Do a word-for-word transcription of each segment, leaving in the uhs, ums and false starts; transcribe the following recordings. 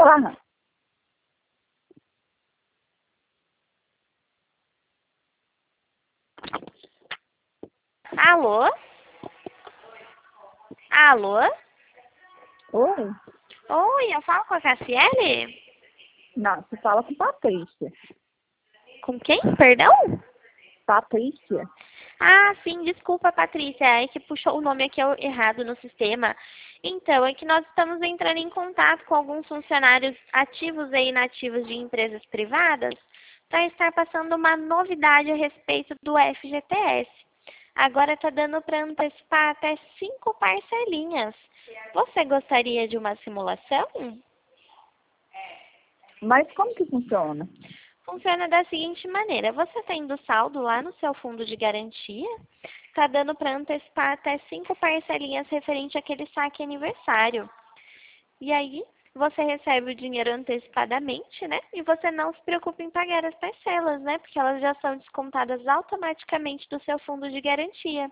lá. Alô? Alô? Oi? Oi, eu falo com a Cassiele? Não, você fala com Patrícia. Com quem? Perdão? Patrícia? Ah, sim, desculpa, Patrícia, é que puxou o nome aqui errado no sistema. Então, é que nós estamos entrando em contato com alguns funcionários ativos e inativos de empresas privadas para estar passando uma novidade a respeito do F G T S. Agora está dando para antecipar até cinco parcelinhas. Você gostaria de uma simulação? Mas como que funciona? Funciona da seguinte maneira, você tendo saldo lá no seu fundo de garantia, está dando para antecipar até cinco parcelinhas referente àquele saque aniversário. E aí, você recebe o dinheiro antecipadamente, né? E você não se preocupa em pagar as parcelas, né? Porque elas já são descontadas automaticamente do seu fundo de garantia.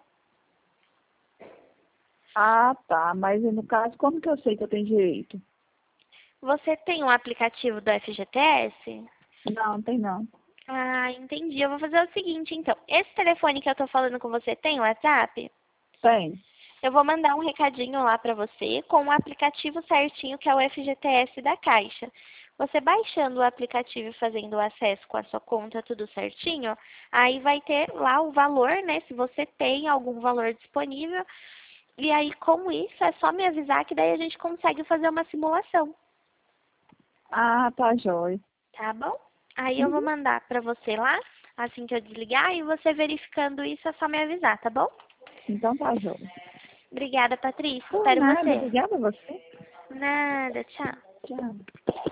Ah, tá. Mas no caso, como que eu sei que eu tenho direito? Você tem um aplicativo do F G T S? Não, tem não. Ah, entendi. Eu vou fazer o seguinte, então. Esse telefone que eu tô falando com você tem WhatsApp? Tem. Eu vou mandar um recadinho lá para você com o aplicativo certinho que é o F G T S da Caixa. Você baixando o aplicativo e fazendo o acesso com a sua conta tudo certinho, aí vai ter lá o valor, né? Se você tem algum valor disponível. E aí com isso é só me avisar que daí a gente consegue fazer uma simulação. Ah, tá jóia. Tá bom? Aí eu vou Uhum. mandar para você lá, assim que eu desligar, e você verificando isso é só me avisar, tá bom? Então tá jóia. Obrigada, Patrícia. Por Espero nada. você. Obrigada a você. Nada, tchau. Tchau.